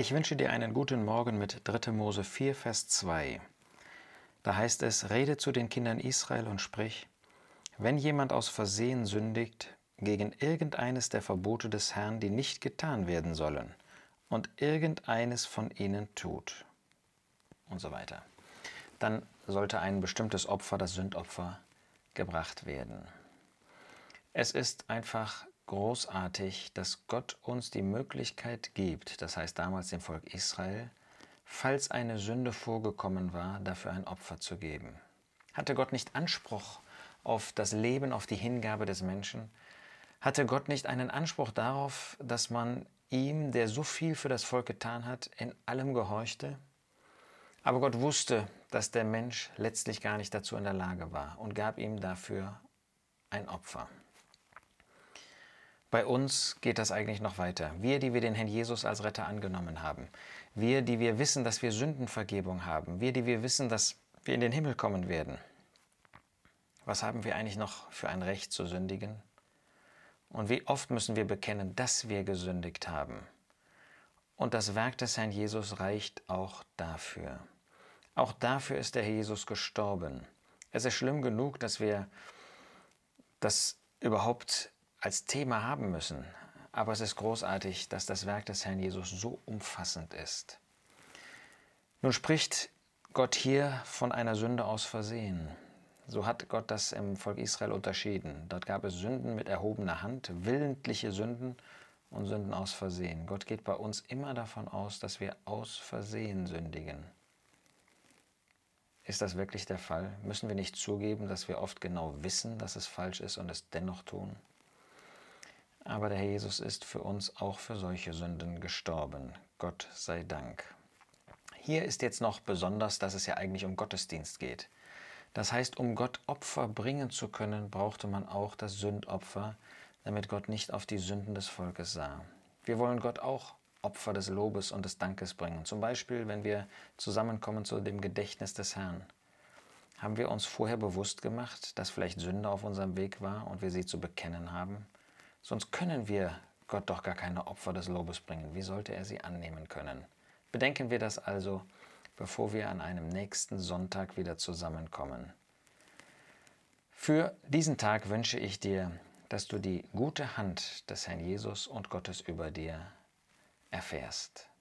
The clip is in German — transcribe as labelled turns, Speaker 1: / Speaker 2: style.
Speaker 1: Ich wünsche dir einen guten Morgen mit 3. Mose 4, Vers 2. Da heißt es: Rede zu den Kindern Israel und sprich: Wenn jemand aus Versehen sündigt gegen irgendeines der Verbote des Herrn, die nicht getan werden sollen, und irgendeines von ihnen tut, und so weiter, dann sollte ein bestimmtes Opfer, das Sündopfer, gebracht werden. Es ist einfach großartig, dass Gott uns die Möglichkeit gibt, das heißt damals dem Volk Israel, falls eine Sünde vorgekommen war, dafür ein Opfer zu geben. Hatte Gott nicht Anspruch auf das Leben, auf die Hingabe des Menschen? Hatte Gott nicht einen Anspruch darauf, dass man ihm, der so viel für das Volk getan hat, in allem gehorchte? Aber Gott wusste, dass der Mensch letztlich gar nicht dazu in der Lage war und gab ihm dafür ein Opfer. Bei uns geht das eigentlich noch weiter. Wir, die wir den Herrn Jesus als Retter angenommen haben. Wir, die wir wissen, dass wir Sündenvergebung haben. Wir, die wir wissen, dass wir in den Himmel kommen werden. Was haben wir eigentlich noch für ein Recht zu sündigen? Und wie oft müssen wir bekennen, dass wir gesündigt haben? Und das Werk des Herrn Jesus reicht auch dafür. Auch dafür ist der Herr Jesus gestorben. Es ist schlimm genug, dass wir das überhaupt als Thema haben müssen. Aber es ist großartig, dass das Werk des Herrn Jesus so umfassend ist. Nun spricht Gott hier von einer Sünde aus Versehen. So hat Gott das im Volk Israel unterschieden. Dort gab es Sünden mit erhobener Hand, willentliche Sünden und Sünden aus Versehen. Gott geht bei uns immer davon aus, dass wir aus Versehen sündigen. Ist das wirklich der Fall? Müssen wir nicht zugeben, dass wir oft genau wissen, dass es falsch ist und es dennoch tun? Aber der Herr Jesus ist für uns auch für solche Sünden gestorben. Gott sei Dank. Hier ist jetzt noch besonders, dass es ja eigentlich um Gottesdienst geht. Das heißt, um Gott Opfer bringen zu können, brauchte man auch das Sündopfer, damit Gott nicht auf die Sünden des Volkes sah. Wir wollen Gott auch Opfer des Lobes und des Dankes bringen. Zum Beispiel, wenn wir zusammenkommen zu dem Gedächtnis des Herrn. Haben wir uns vorher bewusst gemacht, dass vielleicht Sünde auf unserem Weg war und wir sie zu bekennen haben? Sonst können wir Gott doch gar keine Opfer des Lobes bringen. Wie sollte er sie annehmen können? Bedenken wir das also, bevor wir an einem nächsten Sonntag wieder zusammenkommen. Für diesen Tag wünsche ich dir, dass du die gute Hand des Herrn Jesus und Gottes über dir erfährst.